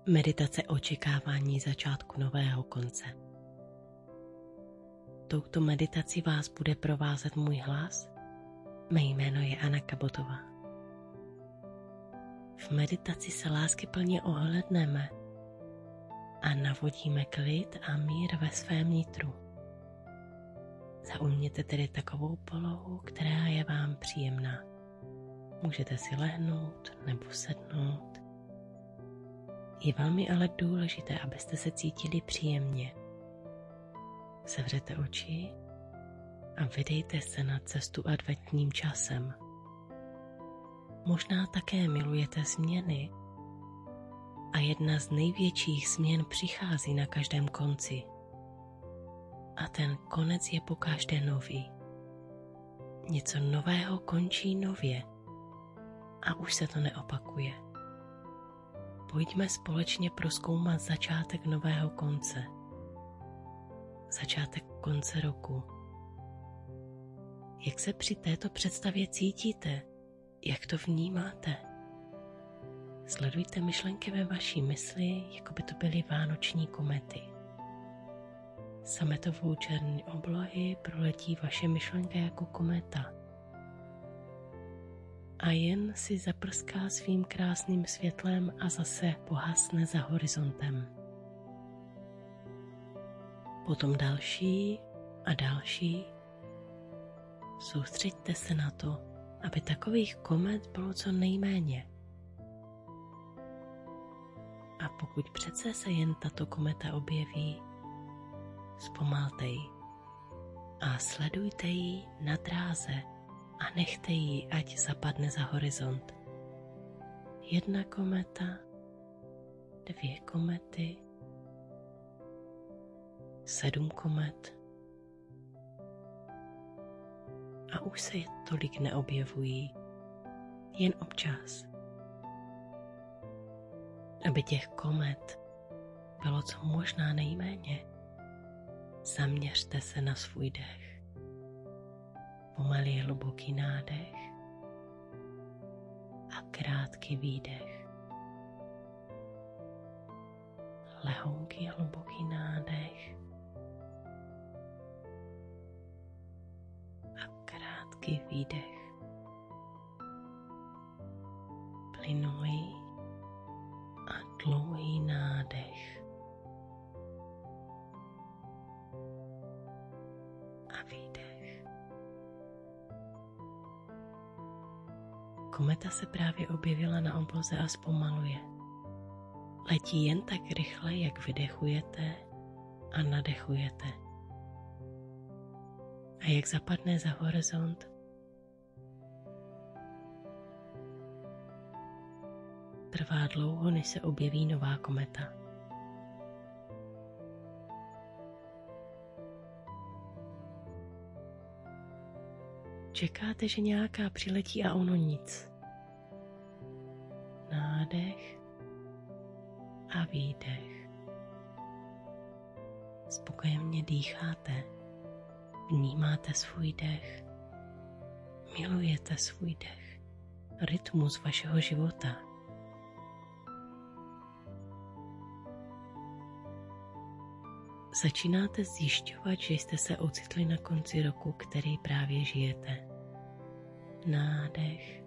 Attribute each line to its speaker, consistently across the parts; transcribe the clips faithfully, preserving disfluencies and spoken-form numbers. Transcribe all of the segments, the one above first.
Speaker 1: Meditace očekávání začátku nového konce. Touto meditací vás bude provázet můj hlas. Mé jméno je Anna Kabotová. V meditaci se láskyplně ohlédneme a navodíme klid a mír ve svém nitru. Zaujměte tedy takovou polohu, která je vám příjemná. Můžete si lehnout nebo sednout. Je velmi ale důležité, abyste se cítili příjemně. Zavřete oči a vydejte se na cestu adventním časem. Možná také milujete změny a jedna z největších změn přichází na každém konci. A ten konec je pokaždé nový. Něco nového končí nově a už se to neopakuje. Pojďme společně prozkoumat začátek nového konce. Začátek konce roku. Jak se při této představě cítíte? Jak to vnímáte? Sledujte myšlenky ve vaší mysli, jako by to byly vánoční komety. Sametovou černé oblohy proletí vaše myšlenka jako kometa a jen si zaprská svým krásným světlem a zase pohasne za horizontem. Potom další a další. Soustřeďte se na to, aby takových komet bylo co nejméně. A pokud přece se jen tato kometa objeví, zpomalte ji a sledujte ji na dráze a nechte ji, ať zapadne za horizont. Jedna kometa, dvě komety, sedm komet a už se tolik neobjevují, jen občas. Aby těch komet bylo co možná nejméně, zaměřte se na svůj dech. Pomalý hluboký nádech a krátký výdech. Lehonký hluboký nádech a krátký výdech. Plynulý a dlouhý nádech a výdech. Kometa se právě objevila na obloze a zpomaluje. Letí jen tak rychle, jak vydechujete a nadechujete. A jak zapadne za horizont, trvá dlouho, než se objeví nová kometa. Čekáte, že nějaká přiletí a ono nic. Nádech a výdech. Spokojeně dýcháte, vnímáte svůj dech, milujete svůj dech, rytmus vašeho života. Začínáte zjišťovat, že jste se ocitli na konci roku, který právě žijete. Nádech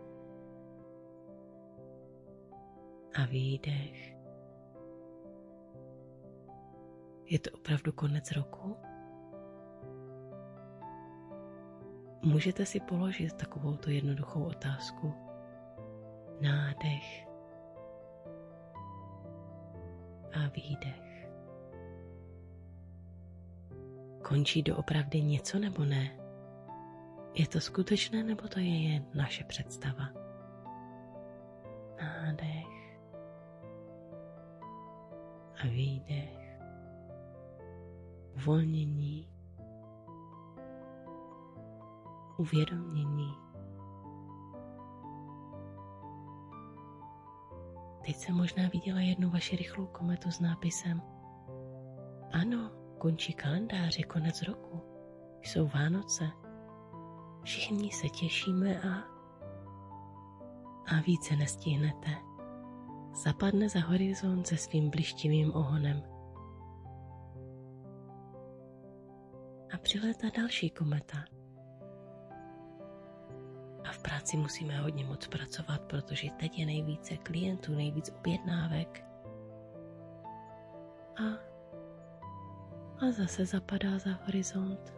Speaker 1: a výdech. Je to opravdu konec roku? Můžete si položit takovouto jednoduchou otázku. Nádech a výdech. Končí doopravdy něco nebo ne? Je to skutečné nebo to je jen naše představa? Nádech a výdech. Uvolnění. Uvědomění. Teď jsem možná viděla jednu vaši rychlou kometu s nápisem Ano, končí kalendář, je konec roku, jsou Vánoce. Všichni se těšíme a, a více nestihnete. zapadne za horizont se svým blištivým ohonem. A přilétá další kometa. A v práci musíme hodně moc pracovat, protože teď je nejvíce klientů, nejvíc objednávek. A, a zase zapadá za horizont.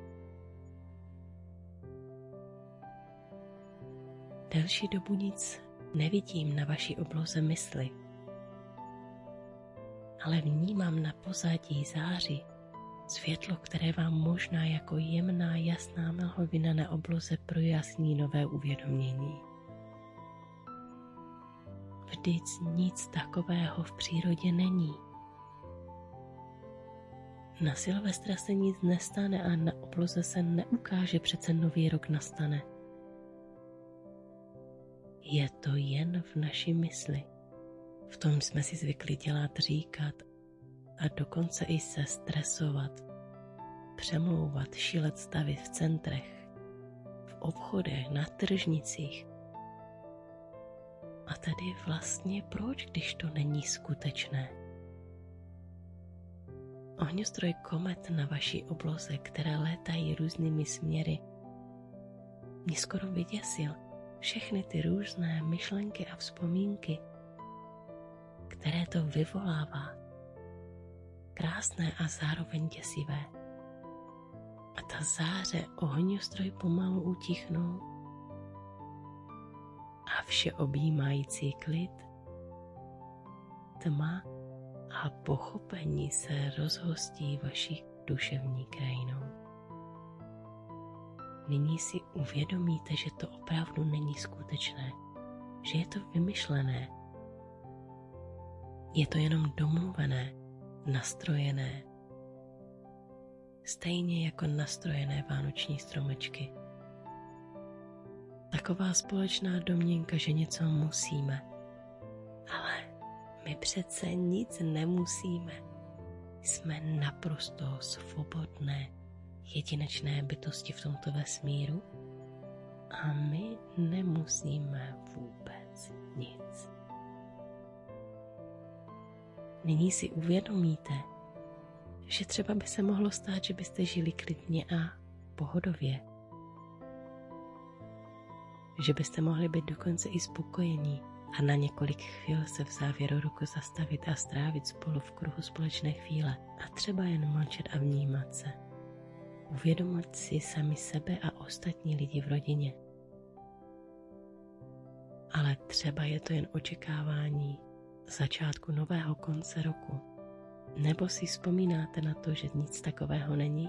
Speaker 1: Delší dobu nic nevidím na vaší obloze mysli, ale vnímám na pozadí záři světlo, které vám možná jako jemná jasná mlhovina na obloze projasní nové uvědomění. Vždyť nic takového v přírodě není. Na Silvestra se nic nestane a na obloze se neukáže, přece nový rok nastane. Je to jen v naší mysli. V tom jsme si zvykli dělat, říkat a dokonce i se stresovat, přemlouvat, šílet stavy v centrech, v obchodech, na tržnicích. A tedy vlastně proč, když to není skutečné? Ohňostroj komet na vaší obloze, které létají různými směry, mě skoro vyděsil. Všechny ty různé myšlenky a vzpomínky, které to vyvolává, krásné a zároveň děsivé. A ta záře ohňostroj pomalu utichnou a vše objímající klid, tma a pochopení se rozhostí vaší duševní krajinou. Nyní si uvědomíte, že to opravdu není skutečné, že je to vymyšlené. Je to jenom domluvené, nastrojené. Stejně jako nastrojené vánoční stromečky. Taková společná domněnka, že něco musíme. Ale my přece nic nemusíme. Jsme naprosto svobodné, jedinečné bytosti v tomto vesmíru a my nemusíme vůbec nic. Nyní si uvědomíte, že třeba by se mohlo stát, že byste žili klidně a pohodově. Že byste mohli být dokonce i spokojení a na několik chvíl se v závěru roku zastavit a strávit spolu v kruhu společné chvíle a třeba jen mlčet a vnímat se. Uvědomit si sami sebe a ostatní lidi v rodině. Ale třeba je to jen očekávání začátku nového konce roku. Nebo si vzpomínáte na to, že nic takového není?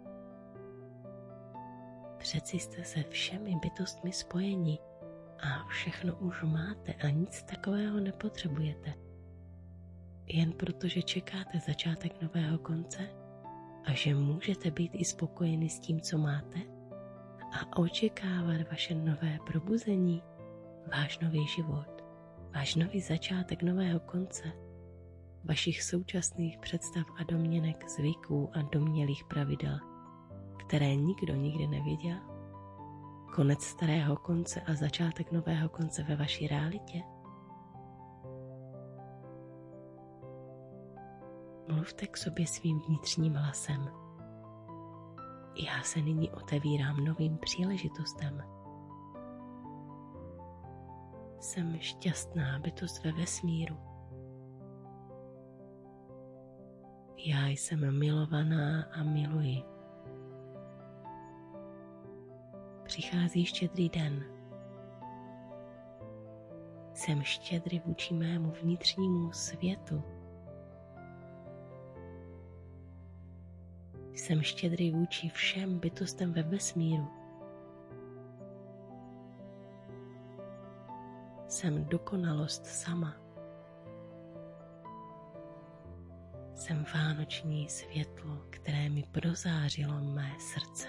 Speaker 1: Přeci jste se všemi bytostmi spojeni a všechno už máte a nic takového nepotřebujete. Jen proto, že čekáte začátek nového konce a že můžete být i spokojeni s tím, co máte a očekávat vaše nové probuzení, váš nový život, váš nový začátek nového konce, vašich současných představ a domněnek, zvyků a domnělých pravidel, které nikdo nikdy nevěděl, konec starého konce a začátek nového konce ve vaší realitě. Mluvte k sobě svým vnitřním hlasem. Já se nyní otevírám novým příležitostem. Jsem šťastná bytost ve vesmíru. Já jsem milovaná a miluji. Přichází štědrý den. Jsem štědrý vůči mému vnitřnímu světu. Jsem štědrý vůči všem bytostem ve vesmíru. Jsem dokonalost sama. Jsem vánoční světlo, které mi prozářilo mé srdce.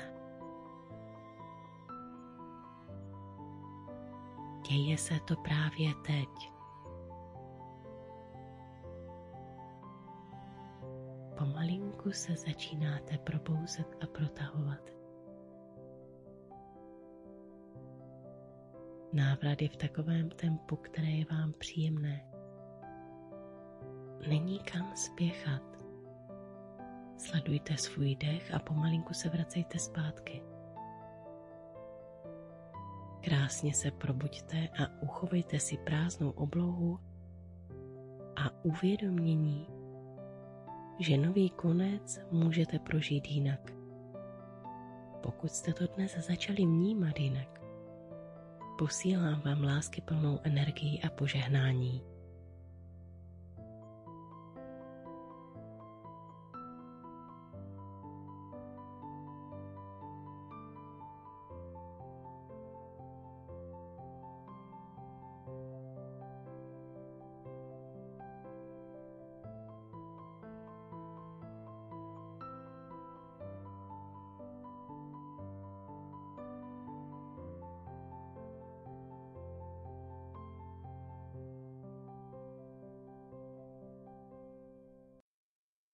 Speaker 1: Děje se to právě teď. Pomalinku se začínáte probouzet a protahovat. Návrat je v takovém tempu, které je vám příjemné, není kam spěchat. Sledujte svůj dech a pomalinku se vracejte zpátky. Krásně se probuďte a uchovejte si prázdnou oblohu a uvědomění, že nový konec můžete prožít jinak. Pokud jste to dnes začali vnímat jinak, posílám vám láskyplnou energii a požehnání.